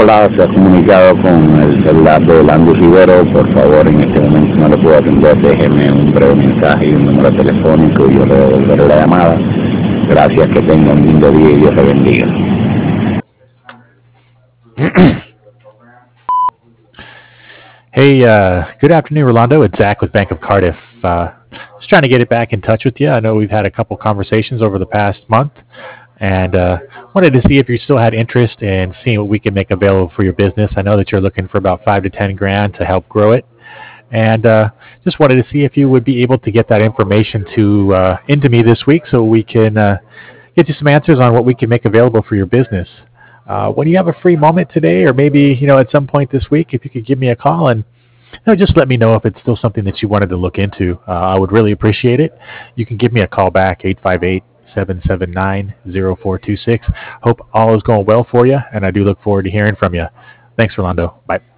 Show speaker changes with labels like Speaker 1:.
Speaker 1: Hola, se ha comunicado con el celular de Landy Rivero. Por favor, en este momento no le puedo atender. Déjeme un breve mensaje y un número telefónico y yo le devolveré la llamada. Gracias, que tenga un lindo día y Dios le bendiga.
Speaker 2: Hey, good afternoon, Rolando. It's Zach with Bank of Cardiff. Just trying to get it back in touch with you. I know we've had a couple conversations over the past month, and wanted to see if you still had interest in seeing what we can make available for your business. I know that you're looking for about 5 to 10 grand to help grow it, and just wanted to see if you would be able to get that information to into me this week, so we can get you some answers on what we can make available for your business. When you have a free moment today, or maybe at some point this week, if you could give me a call and just let me know if it's still something that you wanted to look into. I would really appreciate it. You can give me a call back, 858-779-0426. Hope all is going well for you, and I do look forward to hearing from you. Thanks, Rolando. Bye.